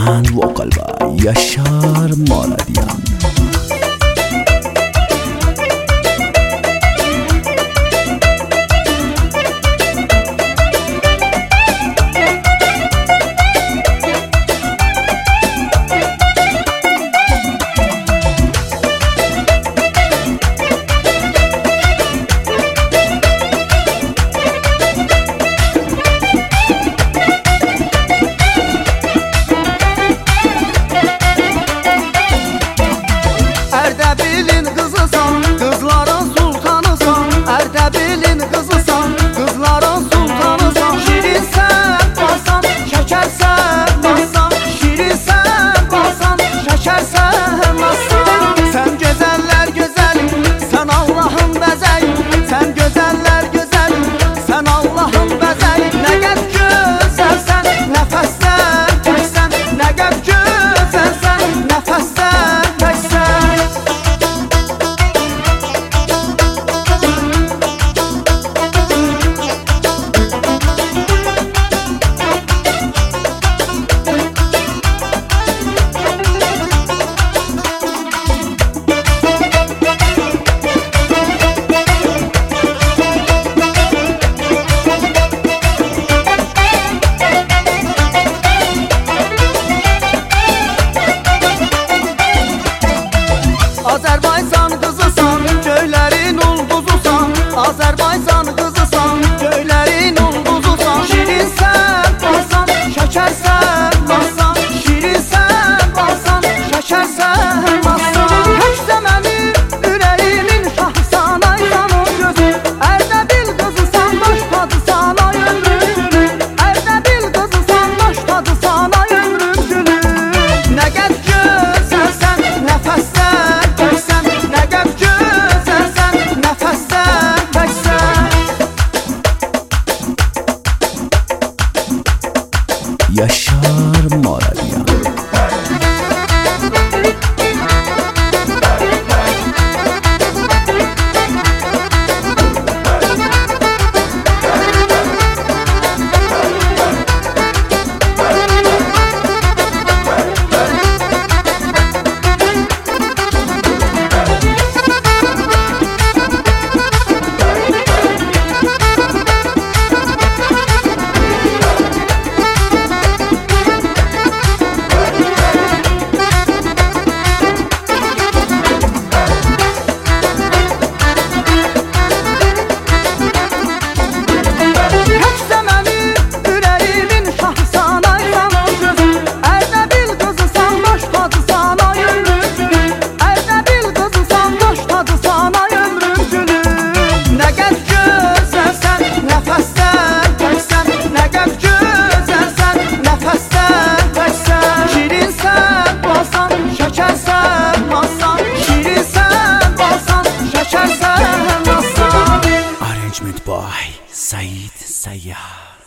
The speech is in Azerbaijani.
and vocal by Yashar Moradian. Ərdəbilin qızısan, qızların sultanısan. Ərdəbilin qızısan, qızların sultanısan. Şirinsən, basan, şəkərsən, basan. Şirinsən, basan, şəkərsən, basan. Sən gözəllər gözəlim, sən Allahın bəzəyi. Sən gözəllər gözəlim, sən Allahın bəzəyi. Nə qəd gözəlsən, nəfəssən təksən. Nə qəd gözəlsən, nəfəssən təksən. Azərbaycan qızısan, göylərin ulduzusan. Azərbaycan qızısan, göylərin ulduzusan. Şirinsən, basan, şəkərsən, basan. Şirinsən, basan, şəkərsən, basan. Həksə mənim ürəyimin şahsan, ay canım gözüm. Ərdəbil qızısan, baş tadısan, ay ömrüm gülüm. Ərdəbil qızısan, baş tadısan, ay ömrüm gülüm. Nə qəd gözəlsən, nəfəssən təksən. Nə qəd gözəlsən, nəfəssən təksən. Yashar Moradian. Həksə mənim ürəyimin şahsan, ay canım gözüm. Ərdəbil qızısan, baş tadısan, ay ömrüm gülüm. Ərdəbil qızısan, baş tadısan, ay ömrüm gülüm. Nə qəd gözəlsən, nəfəssən təksən. Nə qəd gözəlsən, nəfəssən təksən. Şirinsən, basan, şəkərsən, basan. Şirinsən, basan, şəkərsən, basan. Arrangement by Said Sayyar.